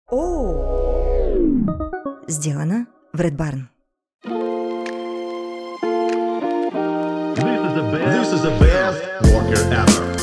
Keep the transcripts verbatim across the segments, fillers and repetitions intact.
О! Сделано в Red Barn. This is the best worker ever.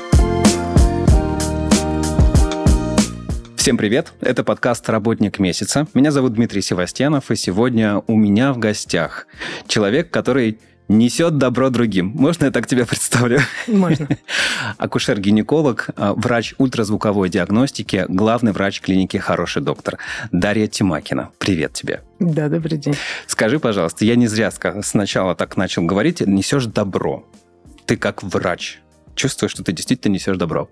Всем привет! Это подкаст «Работник месяца». Меня зовут Дмитрий Севастьянов, и сегодня у меня в гостях человек, который несет добро другим. Можно я так тебя представлю? Можно. Акушер-гинеколог, врач ультразвуковой диагностики, главный врач клиники «Хороший доктор» Дарья Тимакина. Привет тебе. Да, добрый день. Скажи, пожалуйста, я не зря сначала так начал говорить, несешь добро. Ты как врач чувствуешь, что ты действительно несешь добро?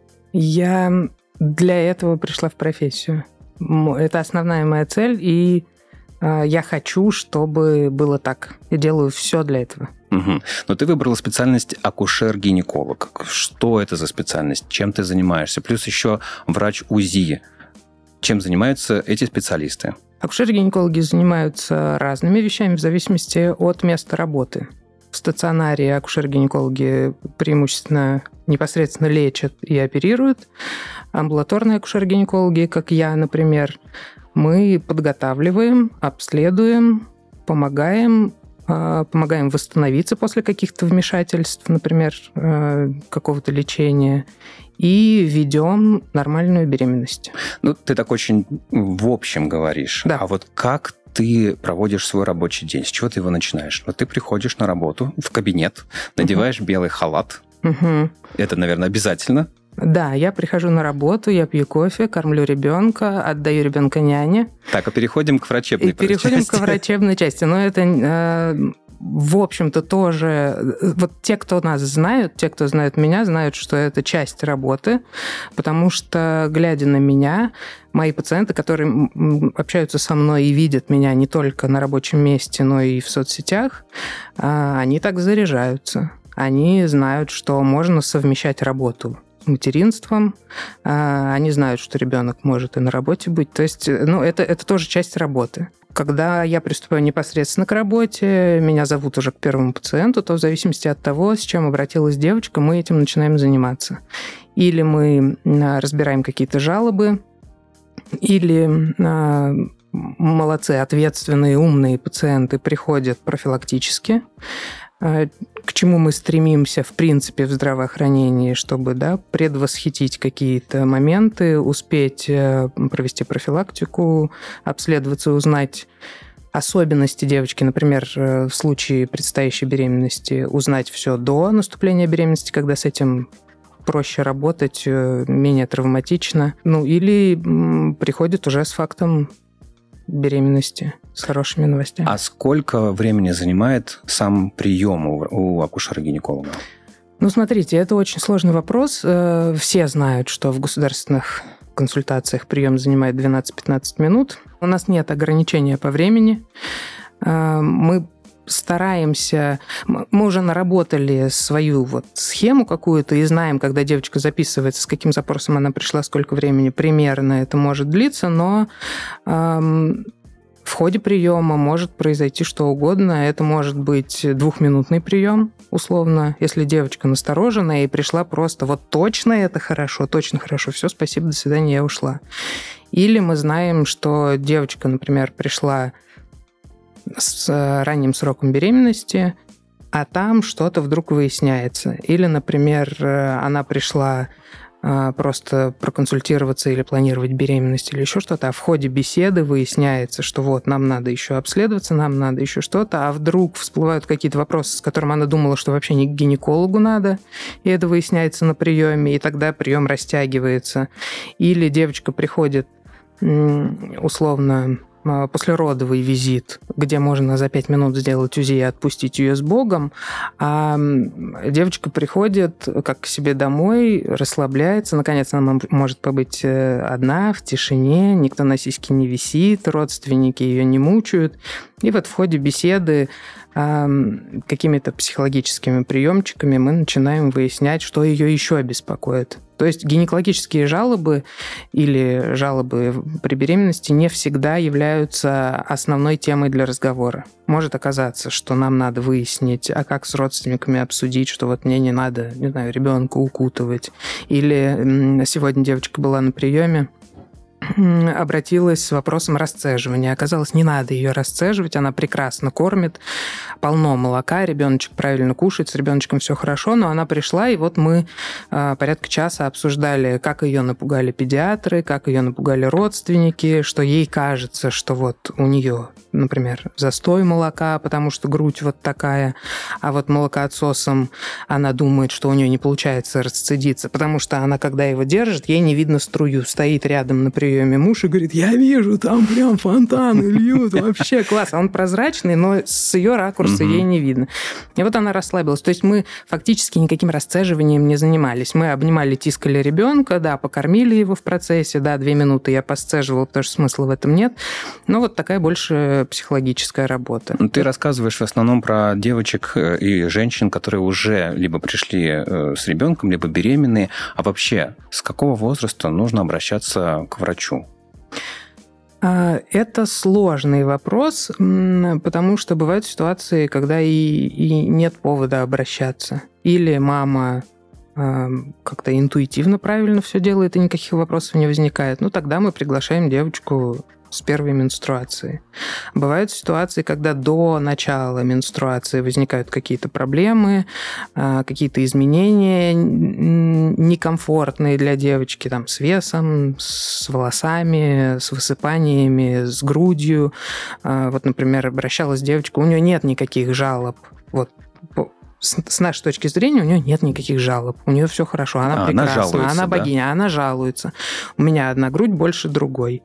Я для этого пришла в профессию. Это основная моя цель, и я хочу, чтобы было так. Я делаю все для этого. Угу. Но ты выбрала специальность акушер-гинеколог. Что это за специальность? Чем ты занимаешься? Плюс еще врач УЗИ. Чем занимаются эти специалисты? Акушер-гинекологи занимаются разными вещами в зависимости от места работы. В стационаре акушер-гинекологи преимущественно непосредственно лечат и оперируют. Амбулаторные акушер-гинекологи, как я, например, мы подготавливаем, обследуем, помогаем, помогаем восстановиться после каких-то вмешательств, например, какого-то лечения, и ведем нормальную беременность. Ну, ты так очень в общем говоришь. Да. А вот как ты проводишь свой рабочий день? С чего ты его начинаешь? Вот ты приходишь на работу, в кабинет, надеваешь uh-huh. белый халат. Uh-huh. Это, наверное, обязательно. Да, я прихожу на работу, я пью кофе, кормлю ребенка, отдаю ребенка няне. Так, а переходим к врачебной И переходим части. к врачебной части. Но это, э, в общем-то, тоже... Вот те, кто нас знают, те, кто знают меня, знают, что это часть работы, потому что, глядя на меня, мои пациенты, которые общаются со мной и видят меня не только на рабочем месте, но и в соцсетях, они так заряжаются. Они знают, что можно совмещать работу материнством, они знают, что ребенок может и на работе быть. То есть, ну, это, это тоже часть работы. Когда я приступаю непосредственно к работе, меня зовут уже к первому пациенту, то в зависимости от того, с чем обратилась девочка, мы этим начинаем заниматься. Или мы разбираем какие-то жалобы, или молодцы, ответственные, умные пациенты приходят профилактически, к чему мы стремимся, в принципе, в здравоохранении, чтобы, да, предвосхитить какие-то моменты, успеть провести профилактику, обследоваться, узнать особенности девочки, например, в случае предстоящей беременности, узнать все до наступления беременности, когда с этим проще работать, менее травматично. Ну, или приходит уже с фактом беременности, с хорошими новостями. А сколько времени занимает сам прием у, у акушера-гинеколога? Ну, смотрите, это очень сложный вопрос. Все знают, что в государственных консультациях прием занимает двенадцать-пятнадцать минут. У нас нет ограничения по времени. Мы стараемся... Мы уже наработали свою вот схему какую-то и знаем, когда девочка записывается, с каким запросом она пришла, сколько времени примерно это может длиться, но эм, в ходе приема может произойти что угодно. Это может быть двухминутный прием, условно, если девочка насторожена и пришла просто вот точно это хорошо, точно хорошо, все, спасибо, до свидания, я ушла. Или мы знаем, что девочка, например, пришла с ранним сроком беременности, а там что-то вдруг выясняется. Или, например, она пришла просто проконсультироваться или планировать беременность или еще что-то, а в ходе беседы выясняется, что вот нам надо еще обследоваться, нам надо еще что-то, а вдруг всплывают какие-то вопросы, с которыми она думала, что вообще не к гинекологу надо, и это выясняется на приеме, и тогда прием растягивается. Или девочка приходит условно послеродовый визит, где можно за пять минут сделать УЗИ и отпустить ее с Богом, а девочка приходит как к себе домой, расслабляется, наконец она может побыть одна, в тишине, никто на сиське не висит, родственники ее не мучают. И вот в ходе беседы какими-то психологическими приемчиками мы начинаем выяснять, что ее еще беспокоит. То есть гинекологические жалобы или жалобы при беременности не всегда являются основной темой для разговора. Может оказаться, что нам надо выяснить, а как с родственниками обсудить, что вот мне не надо, не знаю, ребенка укутывать. Или сегодня девочка была на приеме, обратилась с вопросом расцеживания. Оказалось, не надо ее расцеживать, она прекрасно кормит, полно молока, ребеночек правильно кушает, с ребеночком все хорошо, но она пришла, и вот мы порядка часа обсуждали, как ее напугали педиатры, как ее напугали родственники, что ей кажется, что вот у нее, например, застой молока, потому что грудь вот такая, а вот молокоотсосом она думает, что у нее не получается расцедиться, потому что она, когда его держит, ей не видно струю, стоит рядом на приеме муж и говорит, я вижу, там прям фонтаны льют, вообще класс. А он прозрачный, но с ее ракурса угу. ей не видно. И вот она расслабилась. То есть мы фактически никаким расцеживанием не занимались. Мы обнимали, тискали ребенка, да, покормили его в процессе, да, две минуты я посцеживала, потому что смысла в этом нет. Но вот такая больше психологическая работа. Ты рассказываешь в основном про девочек и женщин, которые уже либо пришли с ребенком, либо беременные. А вообще, с какого возраста нужно обращаться к врачу? Это сложный вопрос, потому что бывают ситуации, когда и, и нет повода обращаться. Или мама как-то интуитивно правильно все делает, и никаких вопросов не возникает. Ну, тогда мы приглашаем девочку с первой менструации. Бывают ситуации, когда до начала менструации возникают какие-то проблемы, какие-то изменения некомфортные для девочки, там, с весом, с волосами, с высыпаниями, с грудью. Вот, например, обращалась девочка, у нее нет никаких жалоб. Вот, с нашей точки зрения, у нее нет никаких жалоб. У нее все хорошо, она а, прекрасна, она, жалуется, она богиня, да? Она жалуется. У меня одна грудь больше другой.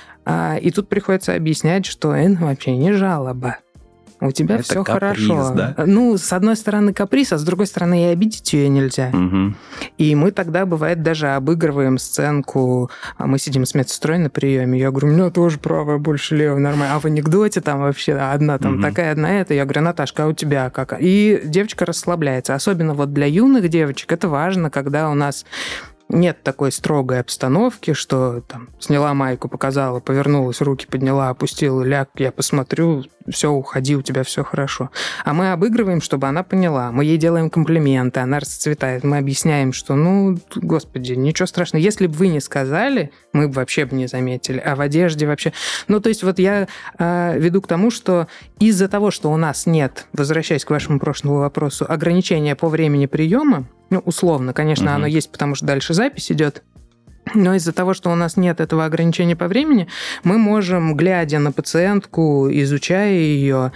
И тут приходится объяснять, что это вообще не жалоба. У тебя это все каприз, хорошо. Да? Ну, с одной стороны каприз, а с другой стороны и обидеть ее нельзя. Угу. И мы тогда, бывает, даже обыгрываем сценку. Мы сидим с медсестрой на приеме. Я говорю, у меня тоже правая больше левая, нормально. А в анекдоте там вообще одна там угу. такая, одна эта. Я говорю, Наташка, а у тебя как? И девочка расслабляется. Особенно вот для юных девочек это важно, когда у нас нет такой строгой обстановки, что там сняла майку, показала, повернулась, руки подняла, опустила, ляг, я посмотрю, все, уходи, у тебя все хорошо. А мы обыгрываем, чтобы она поняла. Мы ей делаем комплименты, она расцветает. Мы объясняем, что, ну, господи, ничего страшного. Если бы вы не сказали, мы бы вообще бы не заметили. А в одежде вообще... Ну, то есть вот я э, веду к тому, что из-за того, что у нас нет, возвращаясь к вашему прошлому вопросу, ограничения по времени приема, ну, условно, конечно, угу. оно есть, потому что дальше запись идет. Но из-за того, что у нас нет этого ограничения по времени, мы можем, глядя на пациентку, изучая ее,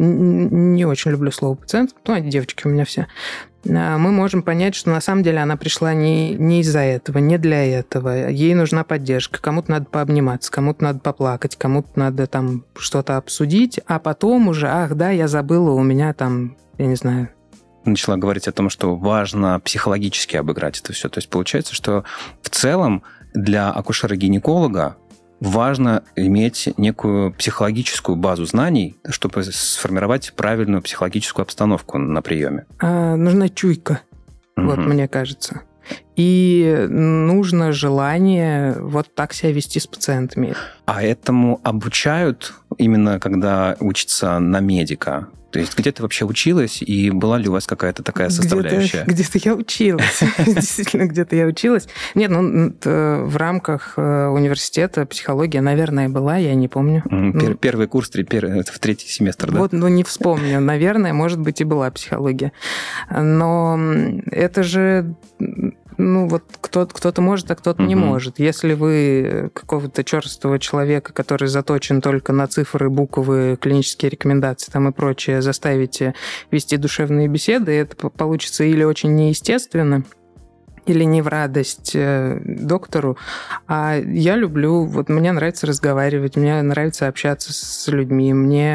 не очень люблю слово пациентка, ну, девочки у меня все, мы можем понять, что на самом деле она пришла не, не из-за этого, не для этого. Ей нужна поддержка. Кому-то надо пообниматься, кому-то надо поплакать, кому-то надо там что-то обсудить, а потом уже, ах, да, я забыла, у меня там, я не знаю, начала говорить о том, что важно психологически обыграть это все. То есть получается, что в целом для акушера-гинеколога важно иметь некую психологическую базу знаний, чтобы сформировать правильную психологическую обстановку на приеме. А, нужна чуйка, угу. вот мне кажется. И нужно желание вот так себя вести с пациентами. А этому обучают именно когда учится на медика? То есть где ты вообще училась, и была ли у вас какая-то такая составляющая? Где-то, где-то я училась. Действительно, где-то я училась. Нет, ну, в рамках университета психология, наверное, была, я не помню. Первый курс, в третий семестр, да? Вот, ну, не вспомню. Наверное, может быть, и была психология. Но это же... Ну, вот кто-то, кто-то может, а кто-то uh-huh. не может. Если вы какого-то черствого человека, который заточен только на цифры, буквы, клинические рекомендации там и прочее, заставите вести душевные беседы, это получится или очень неестественно, или не в радость доктору. А я люблю, вот мне нравится разговаривать, мне нравится общаться с людьми, мне,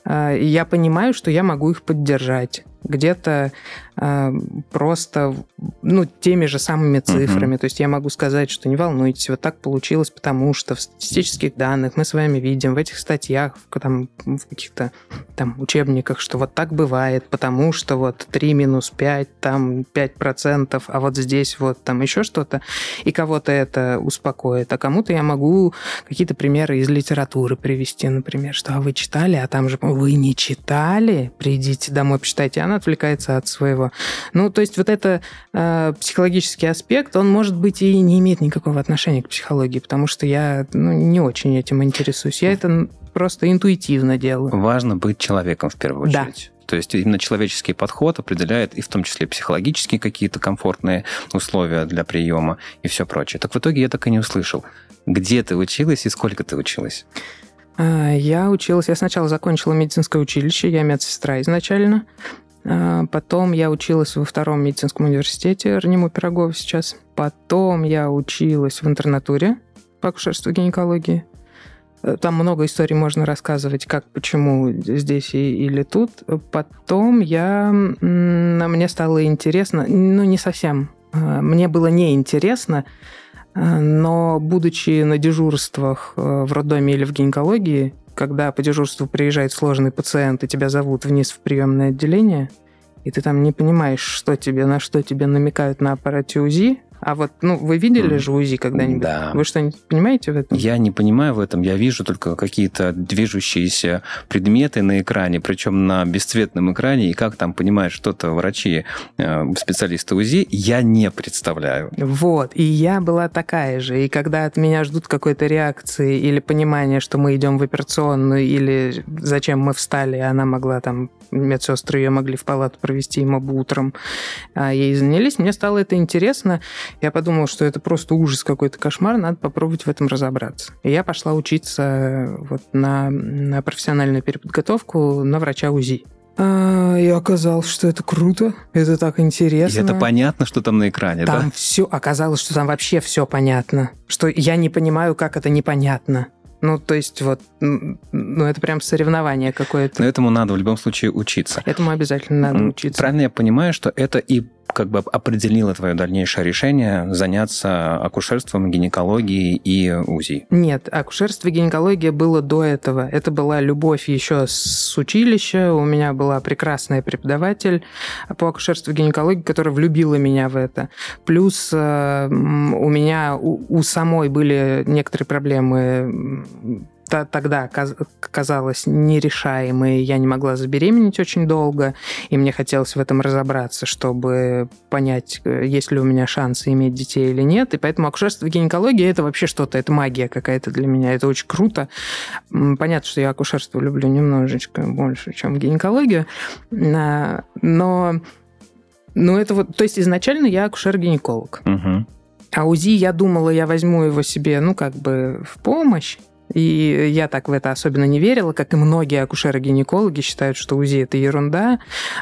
я понимаю, что я могу их поддержать. Где-то э, просто, ну, теми же самыми цифрами. Uh-huh. То есть я могу сказать, что не волнуйтесь, вот так получилось, потому что в статистических данных мы с вами видим, в этих статьях, в, там, в каких-то там учебниках, что вот так бывает, потому что вот три минус пять, там пять процентов, а вот здесь вот там еще что-то, и кого-то это успокоит. А кому-то я могу какие-то примеры из литературы привести, например, что а вы читали, а там же вы не читали, придите домой, почитайте. она отвлекается от своего. Ну, то есть вот это э, психологический аспект, он, может быть, и не имеет никакого отношения к психологии, потому что я ну, не очень этим интересуюсь. Я это просто интуитивно делаю. Важно быть человеком в первую очередь. Да. То есть именно человеческий подход определяет и в том числе психологические какие-то комфортные условия для приема и все прочее. Так в итоге я так и не услышал. Где ты училась и сколько ты училась? Я училась, я сначала закончила медицинское училище, я медсестра изначально. Потом я училась во втором медицинском университете РНИМУ Пирогова сейчас. Потом я училась в интернатуре по акушерству и гинекологии. Там много историй можно рассказывать, как, почему здесь и, или тут. Потом я, мне стало интересно, ну, не совсем. Мне было неинтересно, но, будучи на дежурствах в роддоме или в гинекологии, когда по дежурству приезжает сложный пациент, и тебя зовут вниз в приемное отделение, и ты там не понимаешь, что тебе, на что тебе намекают на аппарате УЗИ. А вот, ну, вы видели же УЗИ когда-нибудь? Да. Вы что-нибудь понимаете в этом? Я не понимаю в этом. Я вижу только какие-то движущиеся предметы на экране, причем на бесцветном экране, и как там понимают что-то врачи, специалисты УЗИ, я не представляю. Вот. И я была такая же. И когда от меня ждут какой-то реакции или понимания, что мы идем в операционную, или зачем мы встали, она могла там, медсестры ее могли в палату провести, им бы утром а ей занялись, мне стало это интересно. Я подумала, что это просто ужас какой-то, кошмар, надо попробовать в этом разобраться. И я пошла учиться вот на, на профессиональную переподготовку на врача УЗИ. И оказалось, что это круто, это так интересно. И это понятно, что там на экране, там да? Все, оказалось, что там вообще все понятно. Что я не понимаю, как это непонятно. Ну, то есть вот, ну, это прям соревнование какое-то. Но этому надо в любом случае учиться. Этому обязательно надо учиться. Правильно я понимаю, что это и как бы определило твое дальнейшее решение заняться акушерством, гинекологией и УЗИ? Нет, акушерство и гинекология было до этого. Это была любовь еще с училища. У меня была прекрасная преподаватель по акушерству и гинекологии, которая влюбила меня в это. Плюс э, у меня у, у самой были некоторые проблемы тогда казалось нерешаемые. Я не могла забеременеть очень долго, и мне хотелось в этом разобраться, чтобы понять, есть ли у меня шансы иметь детей или нет. И поэтому акушерство и гинекология – это вообще что-то, это магия какая-то для меня. Это очень круто. Понятно, что я акушерство люблю немножечко больше, чем гинекологию, но, но это вот, то есть изначально я акушер-гинеколог. Угу. А УЗИ я думала, я возьму его себе, ну, как бы в помощь. И я так в это особенно не верила, как и многие акушеры-гинекологи считают, что УЗИ – это ерунда,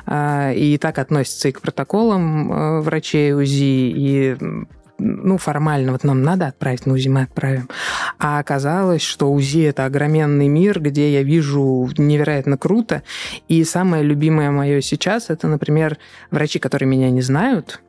и так относятся и к протоколам врачей УЗИ, и ну, формально, вот нам надо отправить на УЗИ, мы отправим. А оказалось, что УЗИ – это огроменный мир, где я вижу невероятно круто. И самое любимое мое сейчас – это, например, врачи, которые меня не знают.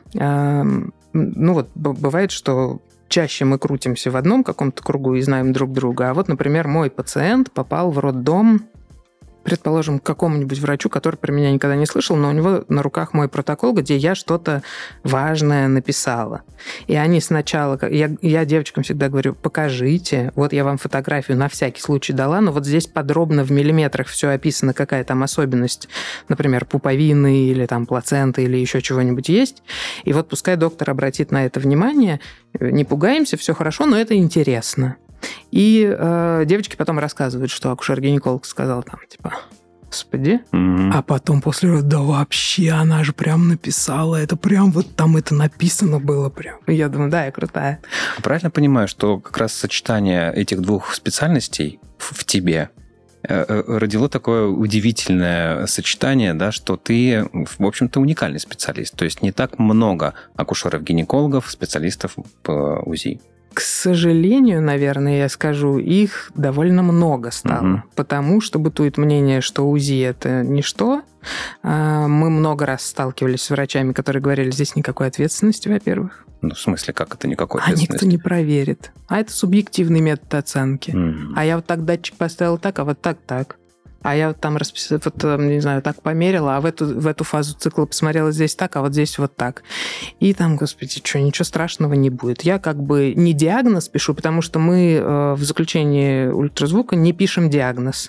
Ну вот, бывает, что чаще мы крутимся в одном каком-то кругу и знаем друг друга. А вот, например, мой пациент попал в роддом, предположим, к какому-нибудь врачу, который про меня никогда не слышал, но у него на руках мой протокол, где я что-то важное написала. И они сначала... Я, я девочкам всегда говорю, покажите. Вот я вам фотографию на всякий случай дала, но вот здесь подробно в миллиметрах все описано, какая там особенность, например, пуповины или там плаценты или еще чего-нибудь есть. И вот пускай доктор обратит на это внимание. Не пугаемся, все хорошо, но это интересно. И э, девочки потом рассказывают, что акушер-гинеколог сказал там, типа, господи. Mm-hmm. А потом после рода, да вообще, она же прям написала, это прям вот там это написано было прям. И я думаю, да, я крутая. Правильно понимаю, что как раз сочетание этих двух специальностей в, в тебе родило такое удивительное сочетание, да, что ты, в общем-то, уникальный специалист. То есть не так много акушеров-гинекологов, специалистов по УЗИ. К сожалению, наверное, я скажу, их довольно много стало. Угу. Потому что бытует мнение, что УЗИ – это ничто. Мы много раз сталкивались с врачами, которые говорили, здесь никакой ответственности, во-первых. Ну, в смысле, как это никакой а ответственности? А никто не проверит. А это субъективный метод оценки. Угу. А я вот так датчик поставила так, а вот так так. А я вот там расписала, вот, не знаю, так померила, а в эту, в эту фазу цикла посмотрела здесь так, а вот здесь вот так. И там, господи, что, ничего страшного не будет. Я как бы не диагноз пишу, потому что мы в заключении ультразвука не пишем диагноз.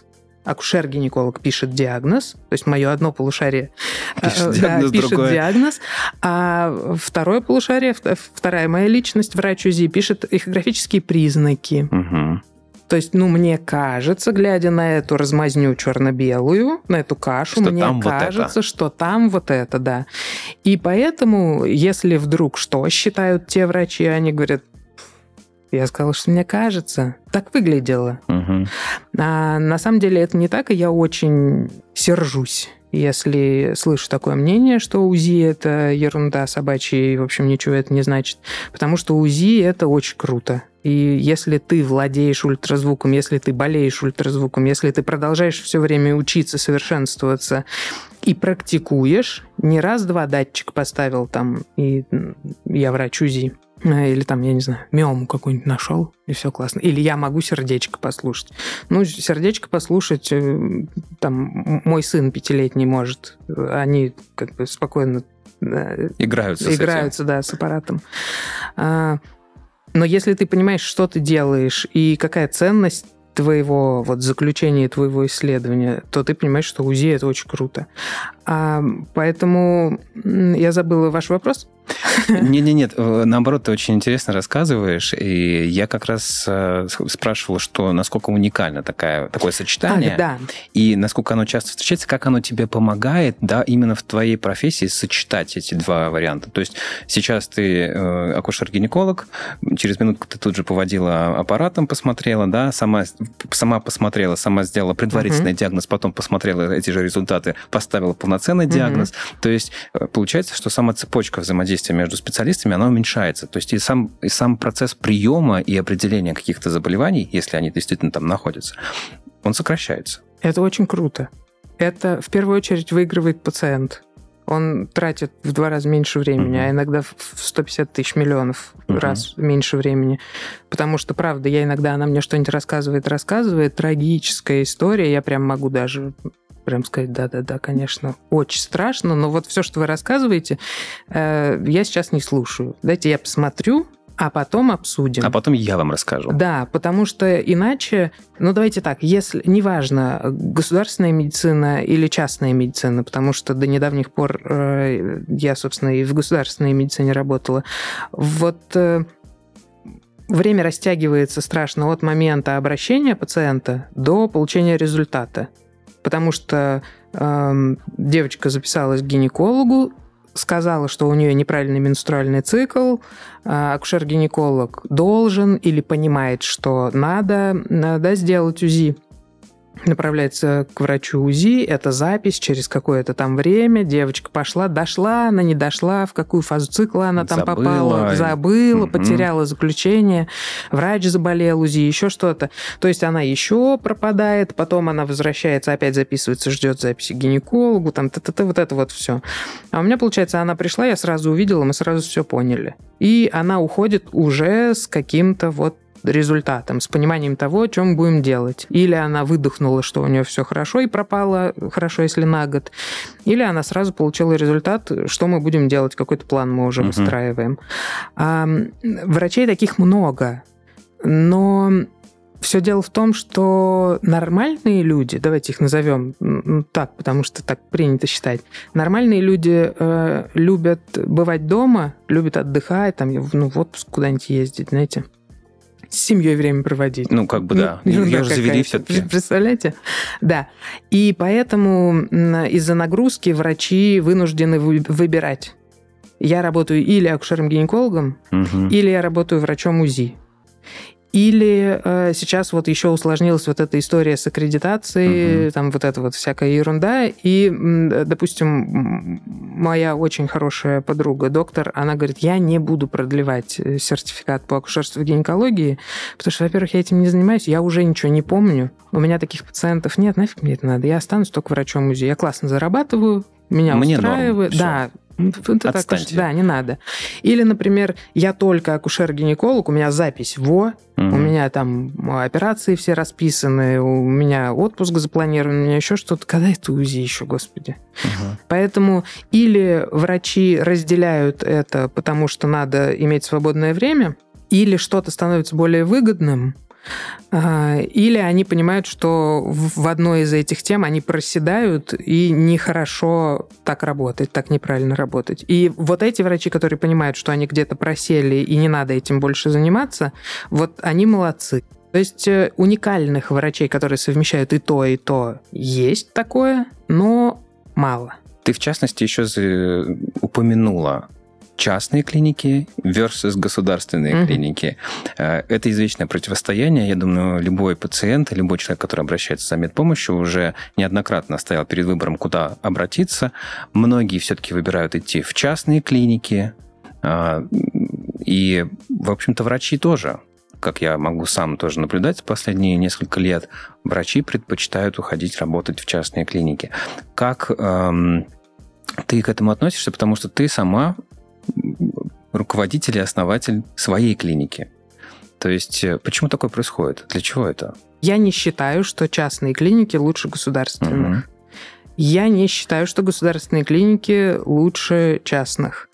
акушер-гинеколог пишет диагноз, то есть мое одно полушарие пишет, да, диагноз, пишет диагноз, а второе полушарие, вторая моя личность, врач УЗИ, пишет эхографические признаки. Угу. То есть, ну, мне кажется, глядя на эту размазню черно-белую, на эту кашу, что мне там кажется, вот что там вот это, да. И поэтому, если вдруг что считают те врачи, они говорят, я сказала, что мне кажется, так выглядело. Угу. А на самом деле это не так, и я очень сержусь, если слышу такое мнение, что УЗИ – это ерунда собачья, и, в общем, ничего это не значит. Потому что УЗИ – это очень круто. И если ты владеешь ультразвуком, если ты болеешь ультразвуком, если ты продолжаешь все время учиться, совершенствоваться и практикуешь, не раз-два датчик поставил там, и я врач УЗИ, или там, я не знаю, миому какую-нибудь нашел, и все классно. Или я могу сердечко послушать. Ну, сердечко послушать, там, мой сын пятилетний может. Они как бы спокойно играются, играются с этим. Да, с аппаратом. Но если ты понимаешь, что ты делаешь и какая ценность твоего вот заключения, твоего исследования, то ты понимаешь, что УЗИ – это очень круто. А, поэтому я забыла ваш вопрос. Нет-нет-нет, наоборот, ты очень интересно рассказываешь, и я как раз спрашивал, что насколько уникально такая, такое сочетание, а, да. и насколько оно часто встречается, как оно тебе помогает, да, именно в твоей профессии сочетать эти два варианта. То есть сейчас ты акушер-гинеколог, через минутку ты тут же поводила аппаратом, посмотрела, да, сама, сама посмотрела, сама сделала предварительный uh-huh. диагноз, потом посмотрела эти же результаты, поставила полноценный uh-huh. диагноз. То есть получается, что сама цепочка взаимодействия между специалистами, она уменьшается. То есть и сам, и сам процесс приема и определения каких-то заболеваний, если они действительно там находятся, он сокращается. Это очень круто. Это в первую очередь выигрывает пациент. Он тратит в два раза меньше времени, uh-huh. а иногда в сто пятьдесят тысяч миллионов uh-huh. раз меньше времени. Потому что, правда, я иногда, она мне что-нибудь рассказывает, рассказывает, трагическая история, я прям могу даже... Прям сказать, да-да-да, конечно, очень страшно, но вот все, что вы рассказываете, э, я сейчас не слушаю. Дайте я посмотрю, а потом обсудим. А потом я вам расскажу. Да, потому что иначе, ну давайте так, если, неважно, государственная медицина или частная медицина, потому что до недавних пор э, я, собственно, и в государственной медицине работала, вот... Э, время растягивается страшно от момента обращения пациента до получения результата. Потому что э, девочка записалась к гинекологу, сказала, что у нее неправильный менструальный цикл, э, акушер-гинеколог должен или понимает, что надо, надо сделать УЗИ. Направляется к врачу УЗИ, это запись через какое-то там время, девочка пошла, дошла, она не дошла, в какую фазу цикла она там забыла. попала, забыла, угу. потеряла заключение, врач заболел, УЗИ, еще что-то. То есть она еще пропадает, потом она возвращается, опять записывается, ждет записи к гинекологу, там т-т-т, вот это вот все. А у меня, получается, она пришла, я сразу увидела, мы сразу все поняли. И она уходит уже с каким-то вот результатом, с пониманием того, о чем будем делать. Или она выдохнула, что у нее все хорошо и пропало хорошо, если на год. Или она сразу получила результат, что мы будем делать, какой-то план мы уже uh-huh. выстраиваем. А, врачей таких много, но все дело в том, что нормальные люди, давайте их назовем так, потому что так принято считать, нормальные люди э, любят бывать дома, любят отдыхать, там, ну, в отпуск куда-нибудь ездить, знаете, с семьей время проводить. Ну, как бы, да. Ну, Ее же завели все-таки. Представляете? Да. И поэтому из-за нагрузки врачи вынуждены выбирать. Я работаю или акушером-гинекологом, угу. или я работаю врачом УЗИ. Или э, сейчас вот еще усложнилась вот эта история с аккредитацией, угу. там вот эта вот всякая ерунда. И, допустим, моя очень хорошая подруга, доктор, она говорит, я не буду продлевать сертификат по акушерству и гинекологии, потому что, во-первых, я этим не занимаюсь, я уже ничего не помню. У меня таких пациентов нет, нафиг мне это надо. Я останусь только врачом УЗИ. Я классно зарабатываю, меня Мне устраивает. Норм, да. Это Отстаньте. Так, да, не надо. Или, например, я только акушер-гинеколог, у меня запись ВО, угу. у меня там операции все расписаны, у меня отпуск запланирован, у меня еще что-то. Когда это УЗИ еще, господи? Угу. Поэтому или врачи разделяют это, потому что надо иметь свободное время, или что-то становится более выгодным, Или они понимают, что в одной из этих тем они проседают, и нехорошо так работать, так неправильно работать. И вот эти врачи, которые понимают, что они где-то просели, и не надо этим больше заниматься, вот они молодцы. То есть уникальных врачей, которые совмещают и то, и то, есть такое, но мало. Ты, в частности, еще упомянула частные клиники versus государственные mm-hmm. клиники. Это извечное противостояние. Я думаю, любой пациент, любой человек, который обращается за медпомощью, уже неоднократно стоял перед выбором, куда обратиться. Многие все-таки выбирают идти в частные клиники. И, в общем-то, врачи тоже. Как я могу сам тоже наблюдать последние несколько лет, врачи предпочитают уходить работать в частные клиники. Как эм, ты к этому относишься? Потому что ты сама руководитель и основатель своей клиники. То есть почему такое происходит? Для чего это? Я не считаю, что частные клиники лучше государственных. Угу. Я не считаю, что государственные клиники лучше частных.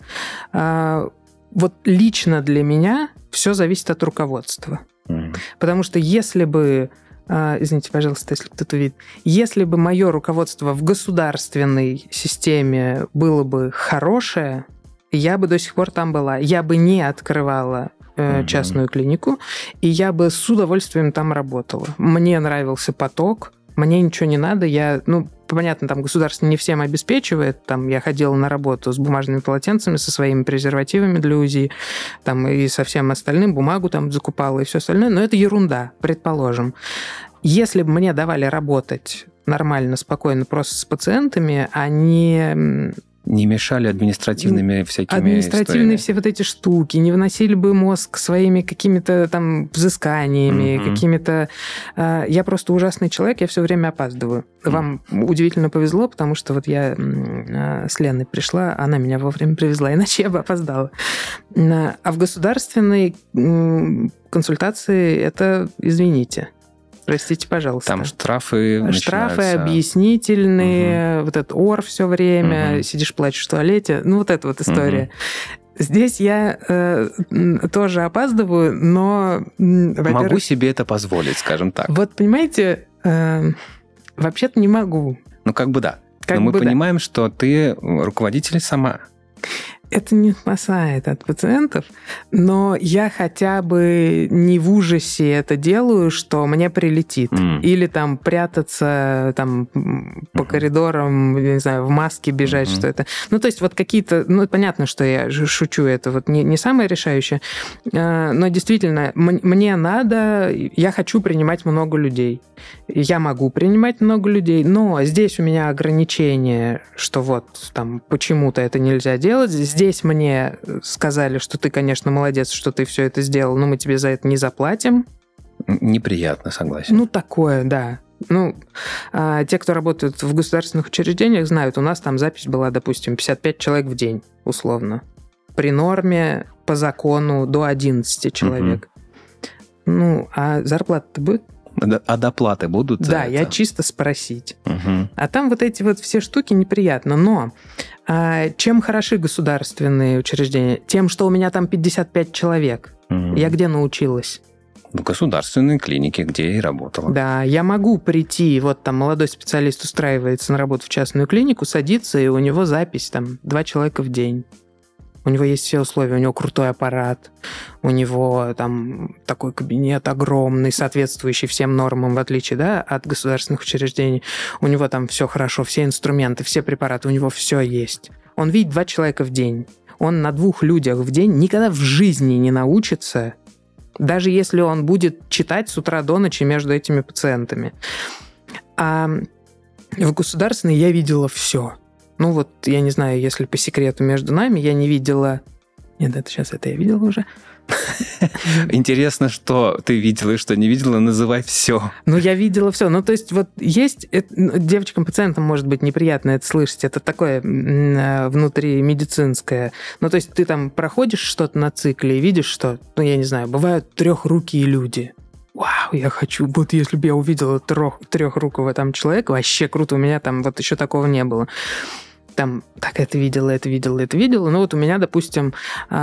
Вот лично для меня все зависит от руководства. Угу. Потому что если бы... Извините, пожалуйста, если кто-то видит. Если бы мое руководство в государственной системе было бы хорошее, я бы до сих пор там была. Я бы не открывала э, частную клинику, и я бы с удовольствием там работала. Мне нравился поток, мне ничего не надо. Я, ну, понятно, там государство не всем обеспечивает. Там я ходила на работу с бумажными полотенцами, со своими презервативами для УЗИ, там, и со всем остальным, бумагу там закупала и все остальное. Но это ерунда, предположим. Если бы мне давали работать нормально, спокойно, просто с пациентами, а не... Не мешали административными всякими Административные историями. Все вот эти штуки, не выносили бы мозг своими какими-то там взысканиями, mm-hmm. какими-то... Я просто ужасный человек, я все время опаздываю. Mm-hmm. Вам удивительно повезло, потому что вот я с Леной пришла, она меня вовремя привезла, иначе я бы опоздала. А в государственной консультации это, извините, простите, пожалуйста. Там штрафы Штрафы начинаются. Объяснительные, угу. вот этот ор все время, угу. сидишь, плачешь в туалете. Ну, вот эта вот история. Угу. Здесь я э, тоже опаздываю, но... Могу себе это позволить, скажем так. Вот, понимаете, э, вообще-то не могу. Ну, как бы да. Как но мы бы понимаем, да. что ты руководитель сама. Это не спасает от пациентов, но я хотя бы не в ужасе это делаю, что мне прилетит. Mm. Или там прятаться там, mm-hmm. по коридорам, не знаю, в маске бежать, mm-hmm. что это. Ну, то есть вот какие-то... Ну, понятно, что я шучу, это вот не, не самое решающее, но действительно, мне надо... Я хочу принимать много людей. Я могу принимать много людей, но здесь у меня ограничение, что вот там почему-то это нельзя делать. Здесь мне сказали, что ты, конечно, молодец, что ты все это сделал, но мы тебе за это не заплатим. Неприятно, согласен. Ну, такое, да. Ну, а те, кто работают в государственных учреждениях, знают, у нас там запись была, допустим, пятьдесят пять человек в день, условно. При норме по закону до одиннадцати человек. Угу. Ну, а зарплата-то будет? А доплаты будут? Да, это? Я чисто спросить. Угу. А там вот эти вот все штуки неприятно. Но а, чем хороши государственные учреждения? Тем, что у меня там пятьдесят пять человек. Угу. Я где научилась? В государственной клинике, где я и работала. Да, я могу прийти, вот там молодой специалист устраивается на работу в частную клинику, садится, и у него запись там два человека в день. У него есть все условия, у него крутой аппарат, у него там такой кабинет огромный, соответствующий всем нормам, в отличие, да, от государственных учреждений. У него там все хорошо, все инструменты, все препараты, у него все есть. Он видит два человека в день. Он на двух людях в день никогда в жизни не научится, даже если он будет читать с утра до ночи между этими пациентами. А в государственной я видела все. Ну вот, я не знаю, если по секрету между нами, я не видела... Нет, это сейчас это я видела уже. Интересно, что ты видела и что не видела, называй все. Ну, я видела все. Ну, то есть вот есть... Девочкам-пациентам может быть неприятно это слышать. Это такое внутримедицинское. Ну, то есть ты там проходишь что-то на цикле и видишь, что, ну, я не знаю, бывают трехрукие люди. Вау, я хочу, вот если бы я увидела трех, трехрукого там человека, вообще круто, у меня там вот еще такого не было. там, так, это видела, это видела, это видела. Ну, вот у меня, допустим,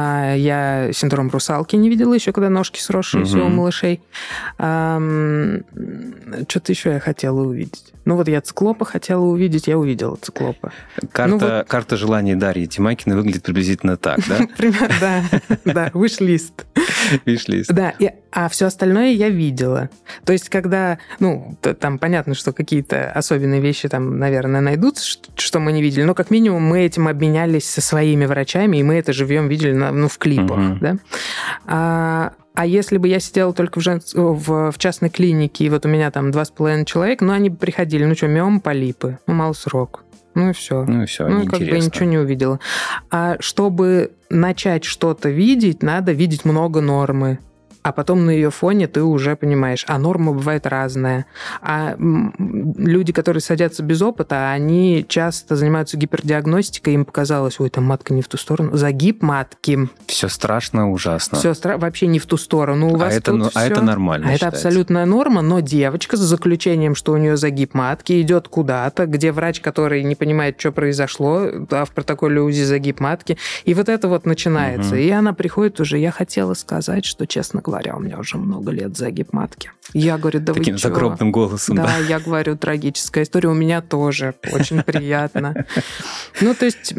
я синдром русалки не видела еще, когда ножки сросшиеся угу. у малышей. Что-то еще я хотела увидеть. Ну, вот я циклопа хотела увидеть, я увидела циклопа. Карта, ну, вот... карта желаний Дарьи Тимакиной выглядит приблизительно так, да? Примерно, да. Да, wish-list. Wish-list. Да, а все остальное я видела. То есть, когда, ну, там понятно, что какие-то особенные вещи там, наверное, найдутся, что мы не видели, но как минимум мы этим обменялись со своими врачами, и мы это живьем видели, ну, в клипах, uh-huh. да. А, а если бы я сидела только в, жен... в, в частной клинике, и вот у меня там два с половиной человека, ну, они бы приходили, ну, что, миома, полипы, ну, мало срок. Ну и все. Ну и все, ну, как бы я ничего не увидела. А чтобы начать что-то видеть, надо видеть много нормы. А потом на ее фоне ты уже понимаешь, а норма бывает разная. А люди, которые садятся без опыта, они часто занимаются гипердиагностикой, им показалось, ой, там матка не в ту сторону. Загиб матки. Все страшно, ужасно. Все стра... вообще не в ту сторону. У вас а, это, тут ну, все... а это нормально, А считается. Это абсолютная норма, но девочка с заключением, что у нее загиб матки, идет куда-то, где врач, который не понимает, что произошло, а в протоколе УЗИ загиб матки, и вот это вот начинается. Угу. И она приходит уже, я хотела сказать, что, честно говоря, у меня уже много лет загиб матки. Я говорю, да Таким вы чего? загробным голосом, да? Да, я говорю, трагическая история. У меня тоже очень приятно. Ну, то есть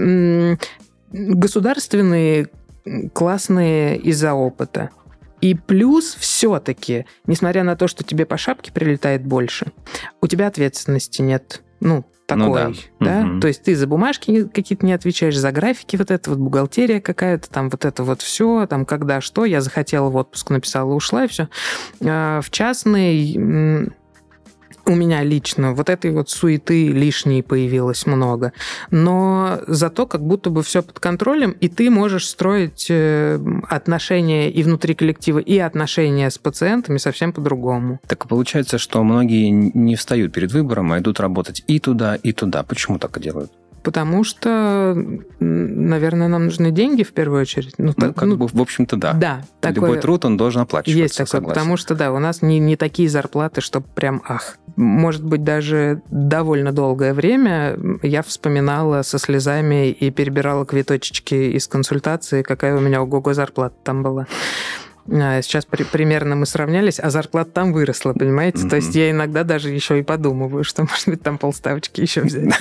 государственные классные из-за опыта. И плюс все-таки, несмотря на то, что тебе по шапке прилетает больше, у тебя ответственности нет. Ну, такой, ну, да. да? Угу. То есть ты за бумажки какие-то не отвечаешь, за графики вот это вот, бухгалтерия какая-то, там вот это вот все, там когда что, я захотела в отпуск, написала, ушла, и все. В частной у меня лично вот этой вот суеты лишней появилось много, но зато как будто бы все под контролем, и ты можешь строить отношения и внутри коллектива, и отношения с пациентами совсем по-другому. Так получается, что многие не встают перед выбором, а идут работать и туда, и туда. Почему так и делают? Потому что, наверное, нам нужны деньги в первую очередь. Ну, ну так, как ну, бы, в общем-то, да. Да. Любой такое... труд, он должен оплачиваться. Есть такое, согласен. Потому что, да, у нас не, не такие зарплаты, чтобы прям, ах. Может быть, даже довольно долгое время я вспоминала со слезами и перебирала квиточки из консультации, какая у меня ого-го зарплата там была. Сейчас при, примерно мы сравнялись, а зарплата там выросла, понимаете? Mm-hmm. То есть я иногда даже еще и подумываю, что, может быть, там полставочки еще взять.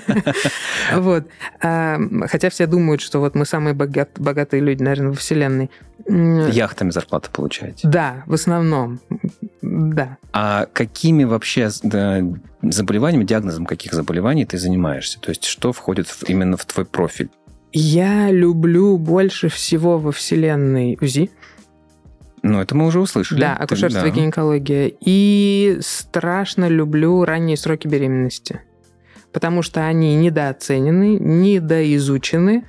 Вот. Хотя все думают, что вот мы самые богатые люди, наверное, во Вселенной. Яхтами зарплаты получаете? Да, в основном. Да. А какими вообще заболеваниями, диагнозом каких заболеваний ты занимаешься? То есть что входит именно в твой профиль? Я люблю больше всего во Вселенной УЗИ. Ну, это мы уже услышали. Да, акушерство и да. гинекология. И страшно люблю ранние сроки беременности, потому что они недооценены, недоизучены,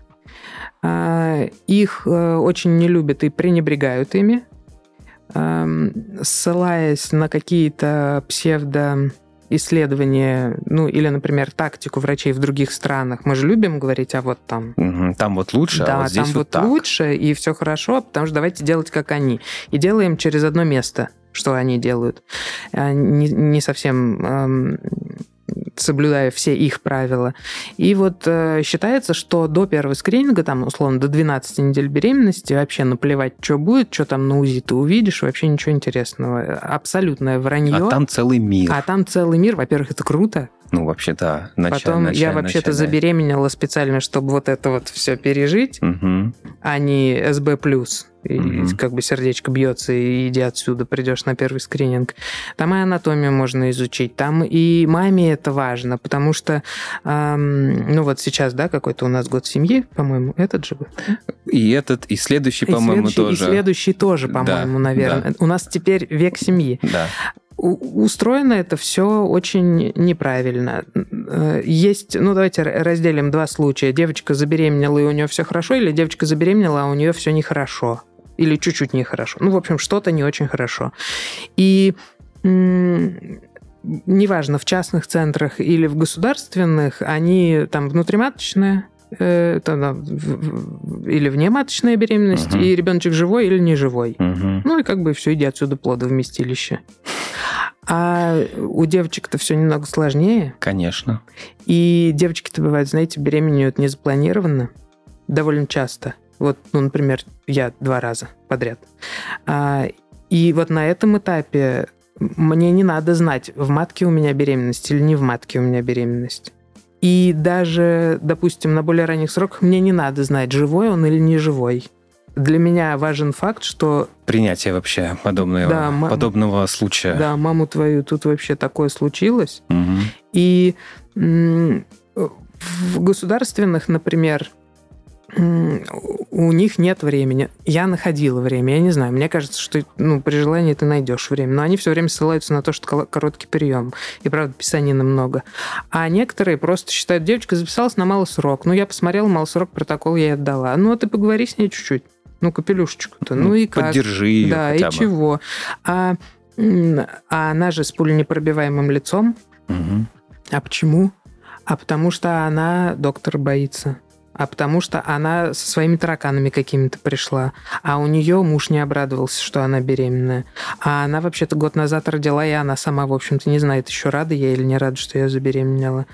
их очень не любят и пренебрегают ими, ссылаясь на какие-то псевдо... исследования, ну, или, например, тактику врачей в других странах. Мы же любим говорить, а вот там... Угу, там вот лучше, да, а вот здесь там вот вот так. лучше, и все хорошо, потому что давайте делать, как они. И делаем через одно место, что они делают. Не, не совсем... Эм, соблюдая все их правила. И вот э, считается, что до первого скрининга, там, условно, до двенадцати недель беременности вообще наплевать, что будет, что там на УЗИ ты увидишь, вообще ничего интересного. Абсолютное вранье. А там целый мир. А там целый мир. Во-первых, это круто. Ну, вообще, да. Началь, Потом началь, я вообще-то началь, забеременела специально, чтобы вот это вот все пережить, угу. а не эс бэ плюс. И угу. как бы сердечко бьется, и иди отсюда, придешь на первый скрининг. Там и анатомию можно изучить, там и маме это важно, потому что, эм, ну вот сейчас, да, какой-то у нас год семьи, по-моему, этот же был. И этот, и следующий, и по-моему, следующий, тоже. И следующий тоже, по-моему, да, наверное. Да. У нас теперь век семьи. Да. Устроено это все очень неправильно. Есть, ну давайте разделим два случая. Девочка забеременела, и у нее все хорошо, или девочка забеременела, а у нее все нехорошо. Или чуть-чуть нехорошо. Ну, в общем, что-то не очень хорошо. И м- неважно, в частных центрах или в государственных, они там внутриматочная, э, там, или внематочная беременность, uh-huh. и ребеночек живой или не живой. Uh-huh. Ну, и как бы все, иди отсюда, плодовместилище. А у девочек-то все немного сложнее. Конечно. И девочки-то бывают, знаете, беременеют незапланированно довольно часто. Вот, ну, например, я два раза подряд. А, и вот на этом этапе мне не надо знать, в матке у меня беременность или не в матке у меня беременность. И даже, допустим, на более ранних сроках мне не надо знать, живой он или не живой. Для меня важен факт, что... Принятие вообще подобного, да, мам... подобного случая. Да, маму твою, тут вообще такое случилось. Угу. И м- в государственных, например, м- у них нет времени. Я находила время, я не знаю. Мне кажется, что ну, при желании ты найдешь время. Но они все время ссылаются на то, что короткий прием. И, правда, писанина много. А некоторые просто считают, девочка записалась на малый срок. Ну, я посмотрела, малый срок, протокол я ей отдала. Ну, а ты поговори с ней чуть-чуть. Ну, капелюшечку-то. Ну, ну и как? Поддержи ее да, хотя и бы. чего? А, а она же с пуленепробиваемым лицом. Угу. А почему? А потому что она доктора боится. А потому что она со своими тараканами какими-то пришла. А у нее муж не обрадовался, что она беременная. А она вообще-то год назад родила, и она сама, в общем-то, не знает, еще рада я или не рада, что я забеременела.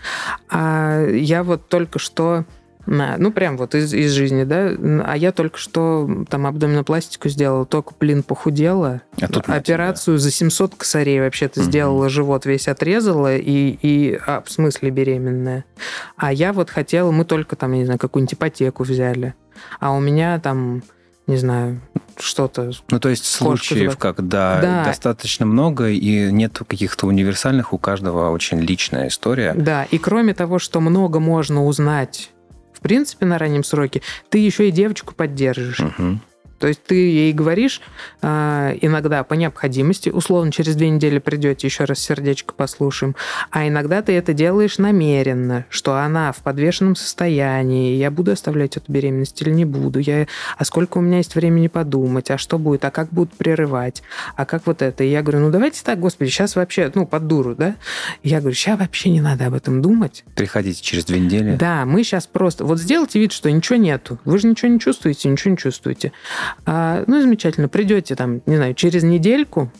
А я вот только что... Ну, прям вот из, из жизни, да. А я только что там абдоминопластику сделала, только, блин, похудела. А тут операцию за семьсот косарей вообще-то угу. сделала, живот весь отрезала, и, и а, в смысле беременная. А я вот хотела, мы только там, не знаю, какую-нибудь ипотеку взяли. А у меня там, не знаю, что-то... Ну, то есть случаев, когда да. достаточно много, и нет каких-то универсальных, у каждого очень личная история. Да, и кроме того, что много можно узнать в принципе, на раннем сроке, ты еще и девочку поддержишь. Угу. То есть ты ей говоришь э, иногда по необходимости, условно, через две недели придете, еще раз сердечко послушаем, а иногда ты это делаешь намеренно, что она в подвешенном состоянии, я буду оставлять эту беременность или не буду, я, а сколько у меня есть времени подумать, а что будет, а как будут прерывать, а как вот это. И я говорю, ну давайте так, господи, сейчас вообще, ну под дуру, да? И я говорю, сейчас вообще не надо об этом думать. Приходите через две недели. Да, мы сейчас просто, вот сделайте вид, что ничего нету, вы же ничего не чувствуете, ничего не чувствуете. А, ну, замечательно. Придете там, не знаю, через недельку,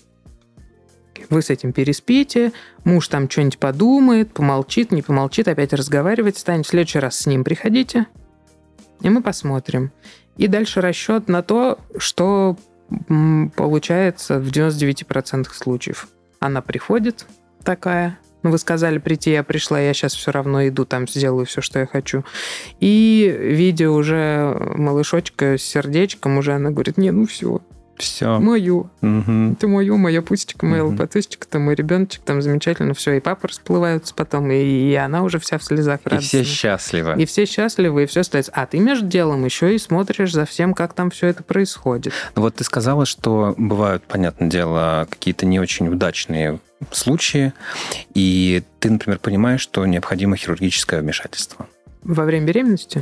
вы с этим переспите, муж там что-нибудь подумает, помолчит, не помолчит, опять разговаривать станет. В следующий раз с ним приходите, и мы посмотрим. И дальше расчет на то, что м, получается в девяносто девять процентов случаев. Она приходит такая... Ну, вы сказали прийти, я пришла, я сейчас все равно иду, там сделаю все, что я хочу. И видя уже малышочка с сердечком, уже она говорит, не, ну все, все. Мою. Угу. Ты мою, моя пусечка, моя Угу. лопатусечка, ты мой ребеночек, там замечательно все. И папа расплываются потом, и, и она уже вся в слезах И радостная. все счастливы. И все счастливы, и все остается. А ты между делом еще и смотришь за всем, как там все это происходит. Ну, вот ты сказала, что бывают, понятное дело, какие-то не очень удачные случаи, и ты, например, понимаешь, что необходимо хирургическое вмешательство. Во время беременности?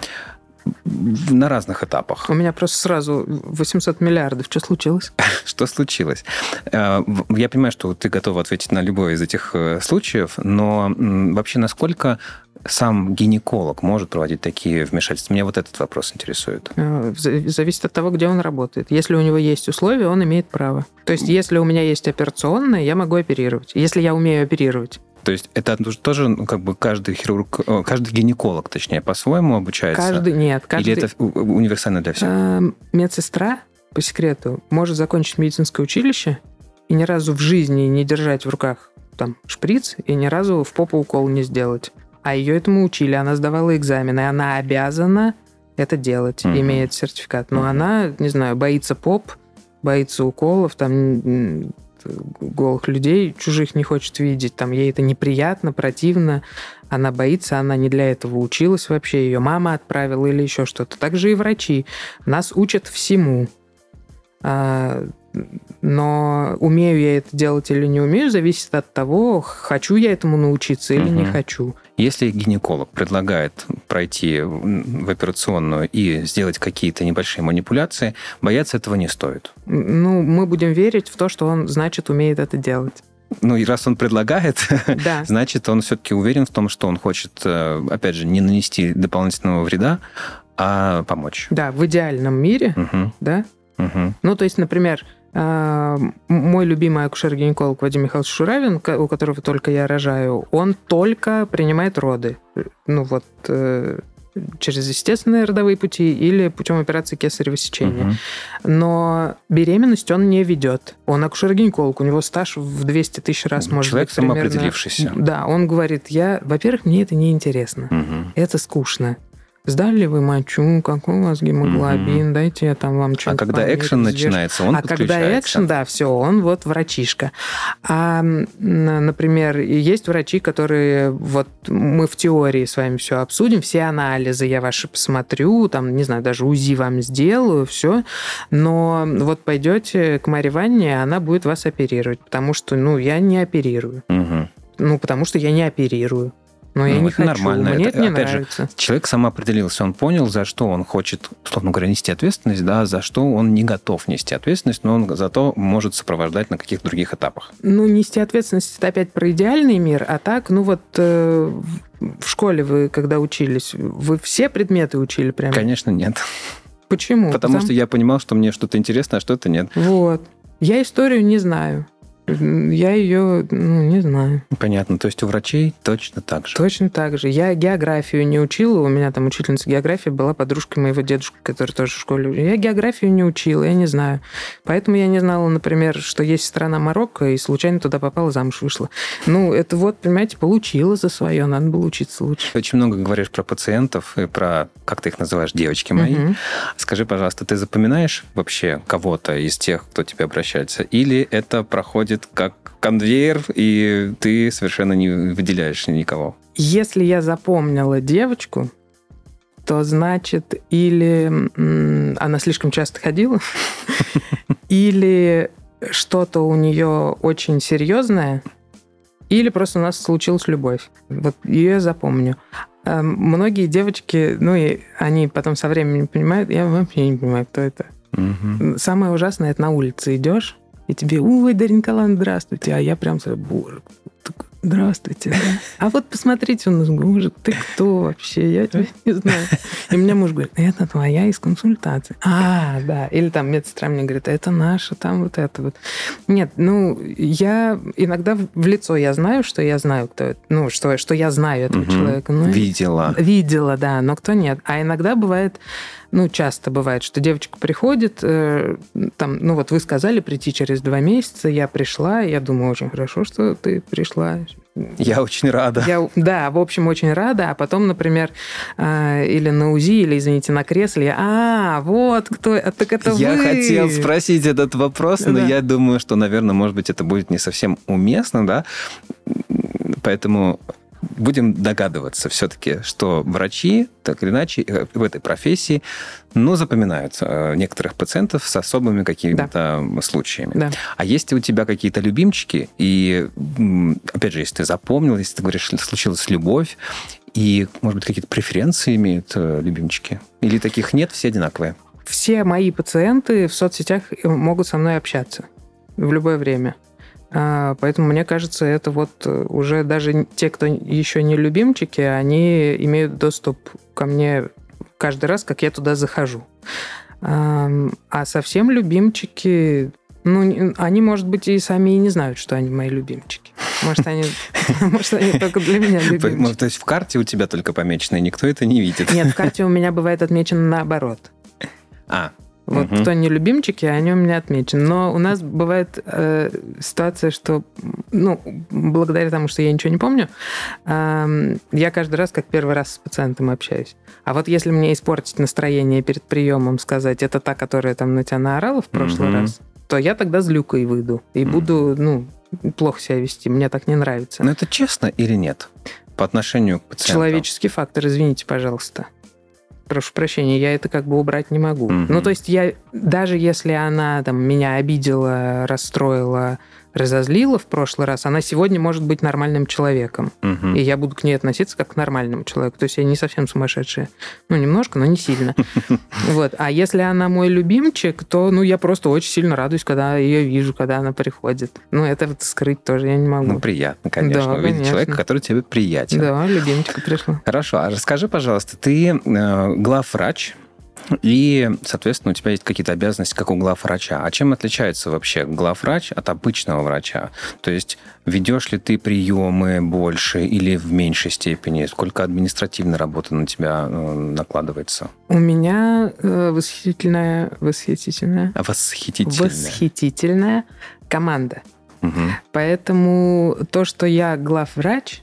На разных этапах. У меня просто сразу восемьсот миллиардов. Что случилось? Что случилось? Я понимаю, что ты готова ответить на любой из этих случаев, но вообще насколько сам гинеколог может проводить такие вмешательства? Меня вот этот вопрос интересует. Зависит от того, где он работает. Если у него есть условия, он имеет право. То есть, если у меня есть операционная, я могу оперировать. Если я умею оперировать. То есть это тоже, ну, как бы каждый хирург, каждый гинеколог, точнее, по-своему обучается? Каждый, нет. Каждый, Или это универсально для всех? Э, медсестра, по секрету, может закончить медицинское училище и ни разу в жизни не держать в руках там шприц и ни разу в попу укол не сделать. А ее этому учили, она сдавала экзамены, и она обязана это делать, mm-hmm. имеет сертификат. Но mm-hmm. она, не знаю, боится поп, боится уколов, там... голых людей, чужих не хочет видеть, там ей это неприятно, противно, она боится, она не для этого училась вообще, ее мама отправила или еще что-то. Также и врачи. Нас учат всему. Но умею я это делать или не умею, зависит от того, хочу я этому научиться или угу. не хочу. Если гинеколог предлагает пройти в операционную и сделать какие-то небольшие манипуляции, бояться этого не стоит. Ну, мы будем верить в то, что он, значит, умеет это делать. Ну, и раз он предлагает, да. значит, он все-таки уверен в том, что он хочет, опять же, не нанести дополнительного вреда, а помочь. Да, в идеальном мире, угу. да. Угу. Ну, то есть, например, Мой любимый акушер-гинеколог Вадим Михайлович Шуравин, у которого только я рожаю, он только принимает роды. Ну вот через естественные родовые пути или путем операции кесарево сечения. Угу. Но беременность он не ведет. Он акушер-гинеколог, у него стаж в двести тысяч раз может Человек быть примерно. Человек самоопределившийся. Да, он говорит, я, во-первых, мне это не интересно. Угу. Это скучно. Сдали ли вы мочу, какой у вас гемоглобин, mm-hmm. дайте я там вам что-нибудь. А когда экшен начинается, он а подключается. А когда экшен, да, все, он вот врачишка. А, например, есть врачи, которые, вот мы в теории с вами все обсудим, все анализы я ваши посмотрю, там, не знаю, даже УЗИ вам сделаю, все, но вот пойдете к Марье Ивановне, она будет вас оперировать, потому что, ну, я не оперирую. Mm-hmm. Ну, потому что я не оперирую. Но ну, я не хочу, нормально. мне это, это не опять нравится. Же, человек самоопределился, он понял, за что он хочет, условно говоря, нести ответственность, да, за что он не готов нести ответственность, но он зато может сопровождать на каких-то других этапах. Ну, нести ответственность – это опять про идеальный мир, а так, ну вот э, в школе вы, когда учились, вы все предметы учили прямо? Конечно, нет. Почему? Потому, Потому что я понимал, что мне что-то интересно, а что-то нет. Вот. Я историю не знаю. Я ее, ну, не знаю. Понятно. То есть у врачей точно так же? Точно так же. Я географию не учила. У меня там учительница географии была подружкой моего дедушки, который тоже в школе. Я географию не учила, я не знаю. Поэтому я не знала, например, что есть страна Марокко, и случайно туда попала, замуж вышла. Ну, это вот, понимаете, получила за свое. Надо было учиться лучше. Ты очень много говоришь про пациентов и про, как ты их называешь, девочки мои. Угу. Скажи, пожалуйста, ты запоминаешь вообще кого-то из тех, кто к тебе обращается? Или это проходит как конвейер, и ты совершенно не выделяешь никого? Если я запомнила девочку, то значит, или она слишком часто ходила, или что-то у нее очень серьезное, или просто у нас случилась любовь. Вот ее я запомню. Многие девочки, ну, и они потом со временем понимают, я вообще не понимаю, кто это. Угу. Самое ужасное, это на улице идешь, и тебе, ой, Дарья Николаевна, здравствуйте. А я прям сразу, боже, здравствуйте. Да? А вот посмотрите, он нас, боже, ты кто вообще? Я тебя не знаю. И мне муж говорит, это твоя из консультации. А, да. Или там медсестра мне говорит, это наша, там вот это вот. Нет, ну, я иногда в лицо я знаю, что я знаю, кто это. Ну, что, что я знаю этого угу. человека. Ну, видела. Видела, да, но кто нет. А иногда бывает... Ну, часто бывает, что девочка приходит, э, там, ну вот вы сказали прийти через два месяца, я пришла, я думаю, очень хорошо, что ты пришла. Я очень рада. Я, да, в общем, очень рада, а потом, например, э, или на УЗИ, или, извините, на кресле, а, вот кто, так это я вы. Я хотел спросить этот вопрос, но да. я думаю, что, наверное, может быть, это будет не совсем уместно, да, поэтому... Будем догадываться все-таки, что врачи, так или иначе, в этой профессии, ну, запоминают некоторых пациентов с особыми какими-то да. случаями. Да. А есть ли у тебя какие-то любимчики? И, опять же, если ты запомнил, если ты говоришь, случилась любовь, и, может быть, какие-то преференции имеют любимчики? Или таких нет, все одинаковые? Все мои пациенты в соцсетях могут со мной общаться в любое время. Поэтому, мне кажется, это вот уже даже те, кто еще не любимчики, они имеют доступ ко мне каждый раз, как я туда захожу. А совсем любимчики, ну, они, может быть, и сами и не знают, что они мои любимчики. Может, они, может, они только для меня любимчики. То есть в карте у тебя только помечено, и никто это не видит? Нет, в карте у меня бывает отмечено наоборот. А, Вот угу. кто не любимчики, они у меня отмечены. Но у нас бывает э, ситуация, что, ну, благодаря тому, что я ничего не помню, э, я каждый раз как первый раз с пациентом общаюсь. А вот если мне испортить настроение перед приемом, сказать, это та, которая там на тебя наорала в прошлый угу. раз, то я тогда злюкой выйду и угу. буду, ну, плохо себя вести. Мне так не нравится. Но это честно или нет? По отношению к пациенту? Человеческий фактор, извините, пожалуйста. Прошу прощения, я это как бы убрать не могу. Mm-hmm. Ну, то есть я, даже если она там, меня обидела, расстроила, разозлила в прошлый раз, она сегодня может быть нормальным человеком. Mm-hmm. И я буду к ней относиться как к нормальному человеку. То есть я не совсем сумасшедшая. Ну, немножко, но не сильно. Вот. А если она мой любимчик, то ну, я просто очень сильно радуюсь, когда ее вижу, когда она приходит. Ну, это вот скрыть тоже я не могу. Ну, приятно, конечно, да, увидеть конечно. человека, который тебе приятен. Да, любимчика пришла. Хорошо. А расскажи, пожалуйста, ты э, главврач И, соответственно, у тебя есть какие-то обязанности, как у главврача. А чем отличается вообще главврач от обычного врача? То есть ведешь ли ты приемы больше или в меньшей степени? Сколько административной работы на тебя накладывается? У меня восхитительная, восхитительная, восхитительная. восхитительная команда. Угу. Поэтому то, что я главврач...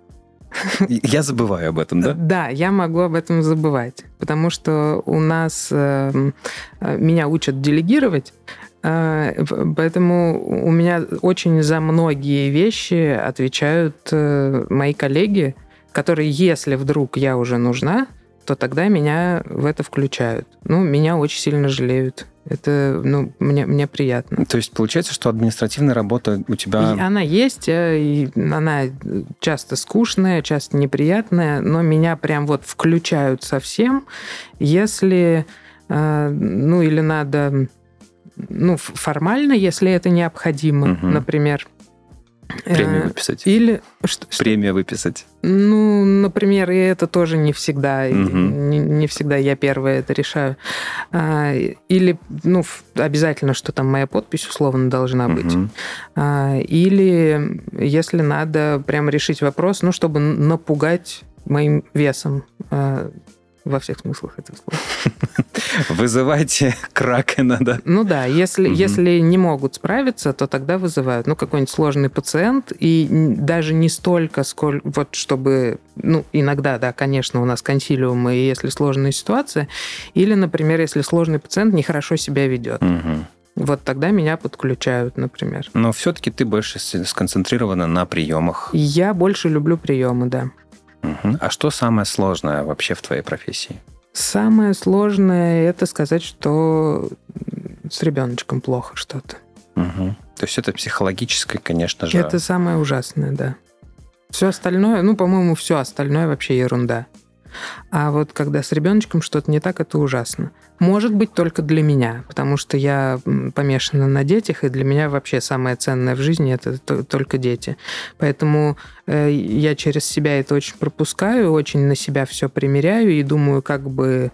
Я забываю об этом, да? Да, я могу об этом забывать, потому что у нас э, меня учат делегировать, э, поэтому у меня очень за многие вещи отвечают э, мои коллеги, которые, если вдруг я уже нужна, то тогда меня в это включают. Ну, меня очень сильно жалеют. Это, ну, мне, мне приятно. То есть получается, что административная работа у тебя... И она есть, и она часто скучная, часто неприятная, но меня прям вот включают совсем, если, ну, или надо, ну, формально, если это необходимо, угу. например... Премию выписать. Или... Что, Премию выписать. Ну, например, и это тоже не всегда. Угу. Не, не всегда я первая это решаю. А, или, ну, обязательно, что там моя подпись условно должна быть. Угу. А, или, если надо прям решить вопрос, ну, чтобы напугать моим весом. А, во всех смыслах этого слова. Вызывайте Кракена, да? Ну да, если, угу. если не могут справиться, то тогда вызывают. Ну, какой-нибудь сложный пациент, и даже не столько, сколько, вот чтобы, ну, иногда, да, конечно, у нас консилиумы, и если сложная ситуация, или, например, если сложный пациент нехорошо себя ведет. Угу. Вот тогда меня подключают, например. Но все-таки ты больше сконцентрирована на приемах. Я больше люблю приемы, да. Угу. А что самое сложное вообще в твоей профессии? Самое сложное – это сказать, что с ребеночком плохо что-то. Угу. То есть это психологическое, конечно же. Это самое ужасное, да. Все остальное, ну, по-моему, все остальное вообще ерунда. А вот когда с ребеночком что-то не так, это ужасно. Может быть, только для меня, потому что я помешана на детях, и для меня вообще самое ценное в жизни – это только дети. Поэтому я через себя это очень пропускаю, очень на себя все примеряю и думаю, как бы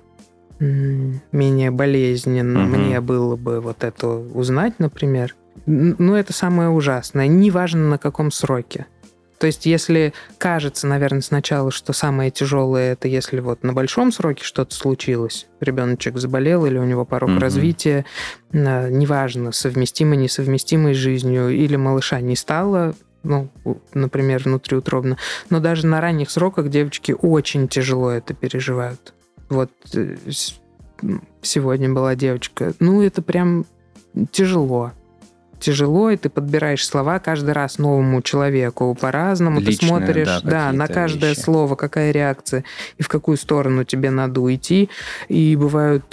менее болезненно угу. мне было бы вот это узнать, например. Ну, это самое ужасное. Неважно, на каком сроке. То есть, если кажется, наверное, сначала, что самое тяжелое, это если вот на большом сроке что-то случилось, ребеночек заболел или у него порог mm-hmm. развития, неважно, совместимо, несовместимой с жизнью, или малыша не стало, ну, например, внутриутробно, но даже на ранних сроках девочки очень тяжело это переживают. Вот сегодня была девочка, ну, это прям тяжело. Тяжело, и ты подбираешь слова каждый раз новому человеку по-разному. Личные, ты смотришь да, да, на каждое вещи. Слово, какая реакция, и в какую сторону тебе надо уйти. И бывают,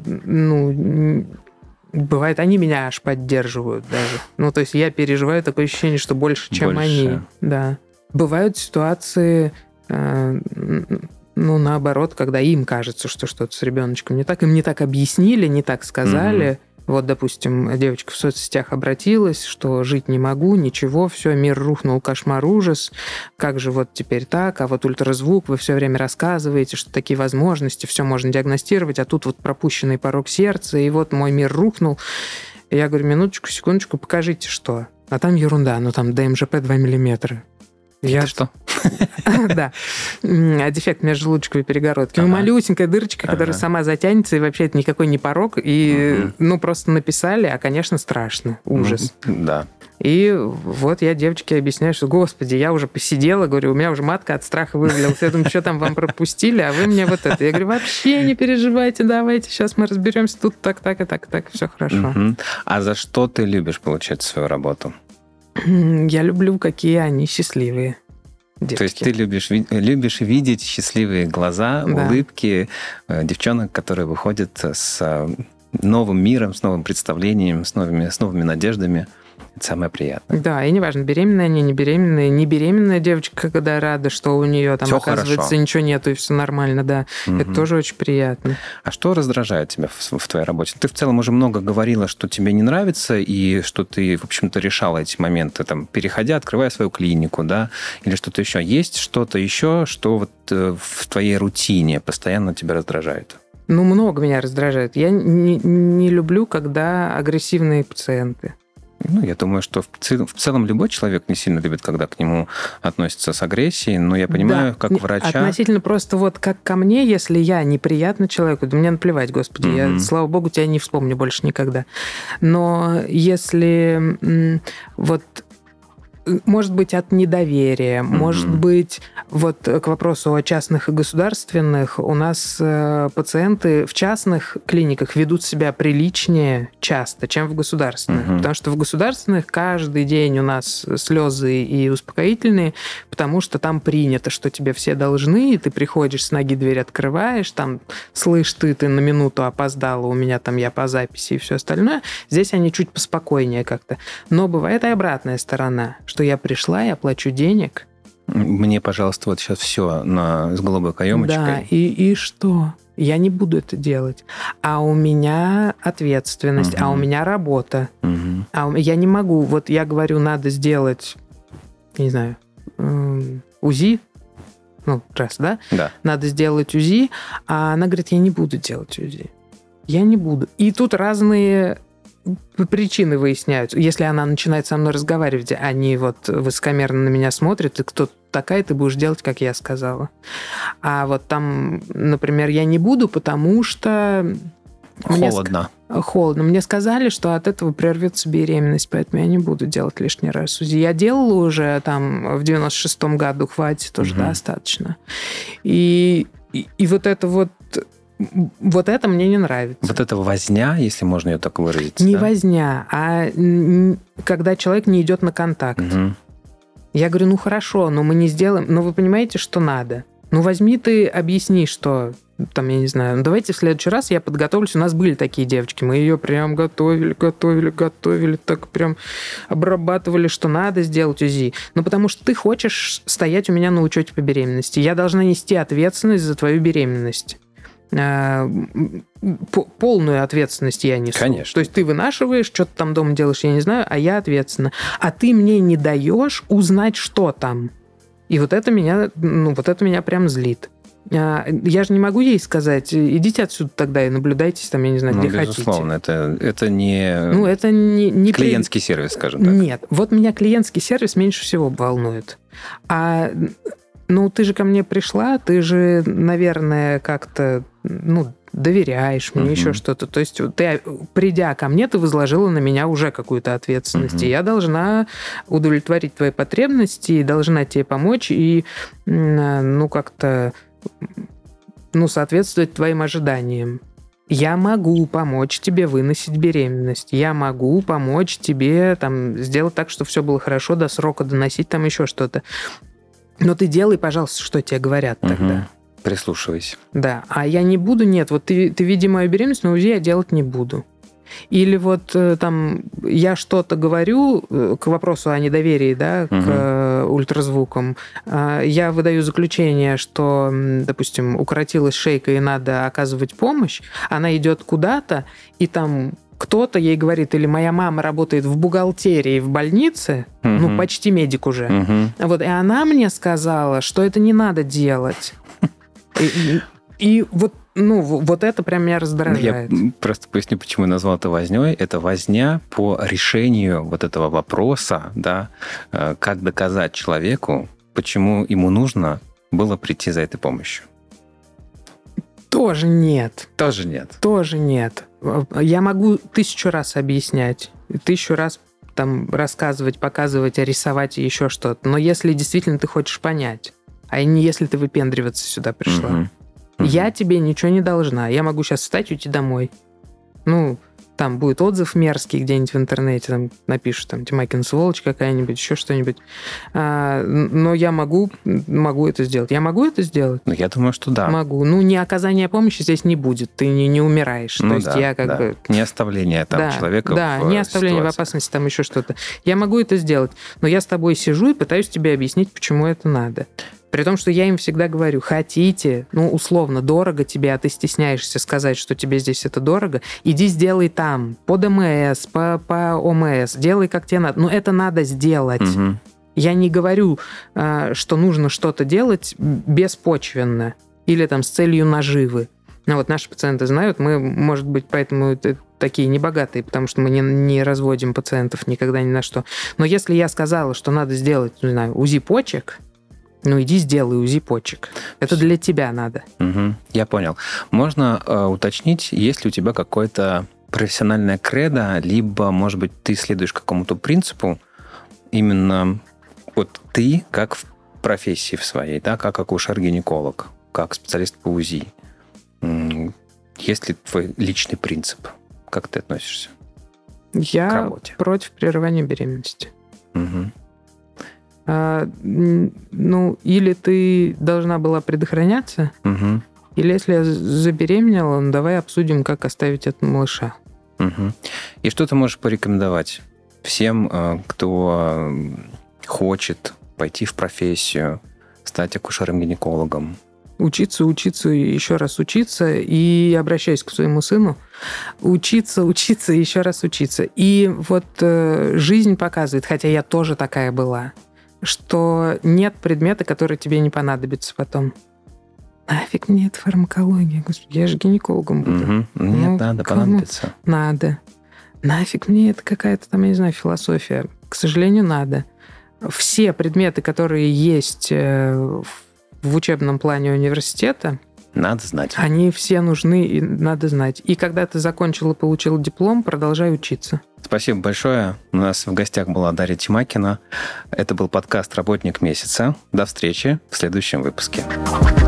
ну, бывает, они меня аж поддерживают даже. Ну, то есть я переживаю такое ощущение, что больше, чем больше. Они. Да. Бывают ситуации, ну, наоборот, когда им кажется, что что-то с ребеночком не так, им не так объяснили, не так сказали. Mm-hmm. Вот, допустим, девочка в соцсетях обратилась, что жить не могу, ничего, все, мир рухнул, кошмар, ужас. Как же вот теперь так? А вот ультразвук, вы все время рассказываете, что такие возможности, все можно диагностировать, а тут вот пропущенный порог сердца, и вот мой мир рухнул. И я говорю, минуточку, секундочку, покажите, что. А там ерунда, ну там ДМЖП два миллиметра. Я... Это что? Да. А дефект межжелудочковой перегородки. Ну, малюсенькая дырочка, которая сама затянется, и вообще это никакой не порог. И, ну, просто написали, а, конечно, страшно. Ужас. Да. И вот я девочке объясняю, что, господи, я уже посидела, говорю, у меня уже матка от страха вывалилась. Я думаю, что там вам пропустили, а вы мне вот это. Я говорю, вообще не переживайте, давайте, сейчас мы разберемся, тут так, так и так, и так, все хорошо. А за что ты любишь получать свою работу? Я люблю, какие они счастливые. Девочки. То есть ты любишь, любишь видеть счастливые глаза, да. улыбки девчонок, которые выходят с новым миром, с новым представлением, с новыми, с новыми надеждами. Это самое приятное. Да, и неважно, беременная они, не беременная. Не беременная девочка, когда рада, что у нее там, все оказывается, хорошо. Ничего нету, и все нормально, да. Угу. Это тоже очень приятно. А что раздражает тебя в, в твоей работе? Ты в целом уже много говорила, что тебе не нравится, и что ты, в общем-то, решала эти моменты, там, переходя, открывая свою клинику, да, или что-то еще. Есть что-то еще, что вот в твоей рутине постоянно тебя раздражает? Ну, много меня раздражает. Я не, не люблю, когда агрессивные пациенты. Ну, я думаю, что в, цел, в целом любой человек не сильно любит, когда к нему относятся с агрессией, но я понимаю, да, как врача... Относительно просто вот как ко мне, если я неприятна человеку, да мне наплевать, господи, mm-hmm. я, слава богу, тебя не вспомню больше никогда. Но если вот... Может быть, от недоверия, mm-hmm. может быть, вот к вопросу о частных и государственных, у нас э, пациенты в частных клиниках ведут себя приличнее часто, чем в государственных. Mm-hmm. Потому что в государственных каждый день у нас слезы и успокоительные, потому что там принято, что тебе все должны, и ты приходишь с ноги, дверь открываешь, там, слышь, ты, ты на минуту опоздала, у меня там я по записи и все остальное. Здесь они чуть поспокойнее как-то. Но бывает и обратная сторона, что я пришла, я плачу денег. Мне, пожалуйста, вот сейчас все на, с голубой каемочкой. Да, и, и что? Я не буду это делать. А у меня ответственность, угу. а у меня работа. Угу. А у, я не могу. Вот я говорю, надо сделать, не знаю, УЗИ. Ну, раз, да? Да. Надо сделать УЗИ. А она говорит, я не буду делать УЗИ. Я не буду. И тут разные... причины выясняются. Если она начинает со мной разговаривать, они вот высокомерно на меня смотрят, и кто такая, ты будешь делать, как я сказала. А вот там, например, я не буду, потому что... Холодно. Мне... Холодно. Мне сказали, что от этого прервется беременность, поэтому я не буду делать лишний раз УЗИ. Я делала уже там в девяносто шестом году, хватит, уже угу. достаточно. И, и, и вот это вот Вот это мне не нравится. Вот это возня, если можно ее так выразить. Не да? возня, а когда человек не идет на контакт. Угу. Я говорю, ну хорошо, но мы не сделаем... Но вы понимаете, что надо. Ну возьми ты, объясни, что... Там, я не знаю, ну давайте в следующий раз я подготовлюсь. У нас были такие девочки, мы ее прям готовили, готовили, готовили, так прям обрабатывали, что надо сделать УЗИ. Ну потому что ты хочешь стоять у меня на учете по беременности. Я должна нести ответственность за твою беременность. Полную ответственность я несу. Конечно. То есть ты вынашиваешь, что-то там дома делаешь, я не знаю, а я ответственна. А ты мне не даешь узнать, что там. И вот это меня, ну, вот это меня прям злит. Я же не могу ей сказать, идите отсюда тогда и наблюдайтесь там, я не знаю, ну, где безусловно, хотите. Это, это не, ну, это не, не клиентский при... сервис, скажем так. Нет, вот меня клиентский сервис меньше всего волнует. А... Ну, ты же ко мне пришла, ты же, наверное, как-то, ну, доверяешь мне, uh-huh. еще что-то. То есть ты, придя ко мне, ты возложила на меня уже какую-то ответственность. Uh-huh. И я должна удовлетворить твои потребности, должна тебе помочь и, ну, как-то, ну, соответствовать твоим ожиданиям. Я могу помочь тебе выносить беременность. Я могу помочь тебе там, сделать так, чтобы все было хорошо, до срока доносить, там еще что-то. Но ты делай, пожалуйста, что тебе говорят тогда. Угу. Прислушивайся. Да, а я не буду, нет, вот ты, ты види мою беременность, но УЗИ я делать не буду. Или вот там я что-то говорю к вопросу о недоверии, да, угу. к ультразвукам. Я выдаю заключение, что, допустим, укоротилась шейка и надо оказывать помощь. Она идет куда-то, и там... Кто-то ей говорит, или моя мама работает в бухгалтерии в больнице, угу. ну, почти медик уже. Угу. Вот, и она мне сказала, что это не надо делать. И, и вот, ну, вот это прям меня раздражает. Я просто поясню, почему я назвал это вознёй. Это возня по решению вот этого вопроса, да, как доказать человеку, почему ему нужно было прийти за этой помощью. Тоже нет. Тоже нет. Тоже нет. Я могу тысячу раз объяснять, тысячу раз там рассказывать, показывать, рисовать и еще что-то. Но если действительно ты хочешь понять, а не если ты выпендриваться сюда пришла, угу. Угу. я тебе ничего не должна. Я могу сейчас встать и уйти домой. Ну, там будет отзыв мерзкий где-нибудь в интернете, там напишут, там, Тимакина сволочь какая-нибудь, еще что-нибудь. А, но я могу, могу это сделать. Я могу это сделать? Ну, я думаю, что да. Могу. Ну, не оказания помощи здесь не будет. Ты не, не умираешь. Ну, То да, есть я как да. бы... Не оставление там да, человека да, в не оставление ситуации. в опасности, там еще что-то. Я могу это сделать. Но я с тобой сижу и пытаюсь тебе объяснить, почему это надо. При том, что я им всегда говорю, хотите, ну, условно, дорого тебе, а ты стесняешься сказать, что тебе здесь это дорого, иди сделай там, по ДМС, по, по ОМС, делай, как тебе надо. Но это надо сделать. Угу. Я не говорю, что нужно что-то делать беспочвенно или там с целью наживы. Ну вот наши пациенты знают, мы, может быть, поэтому такие небогатые, потому что мы не, не разводим пациентов никогда ни на что. Но если я сказала, что надо сделать, не знаю, УЗИ почек, ну иди сделай УЗИ почек. Это для тебя надо. Угу, я понял. Можно э, уточнить, есть ли у тебя какое-то профессиональное кредо, либо, может быть, ты следуешь какому-то принципу, именно вот ты, как в профессии в своей, да, как акушер-гинеколог, как специалист по УЗИ. Есть ли твой личный принцип? Как ты относишься Я к работе? Против прерывания беременности. Угу. А, ну, или ты должна была предохраняться, Угу. или если я забеременела, ну, давай обсудим, как оставить от малыша. Угу. И что ты можешь порекомендовать всем, кто хочет пойти в профессию, стать акушером-гинекологом? Учиться, учиться, еще раз учиться, и обращаюсь к своему сыну, учиться, учиться, еще раз учиться. И вот э, жизнь показывает, хотя я тоже такая была, что нет предмета, который тебе не понадобится потом. Нафиг мне эта фармакология, господи, я же гинекологом буду. Угу. Нет, Ну, надо, кому? понадобится. Надо. Нафиг мне это какая-то там, я не знаю, философия. К сожалению, надо. Все предметы, которые есть в в учебном плане университета, Надо знать. они все нужны и надо знать. И когда ты закончил и получил диплом, продолжай учиться. Спасибо большое. У нас в гостях была Дарья Тимакина. Это был подкаст «Работник месяца». До встречи в следующем выпуске.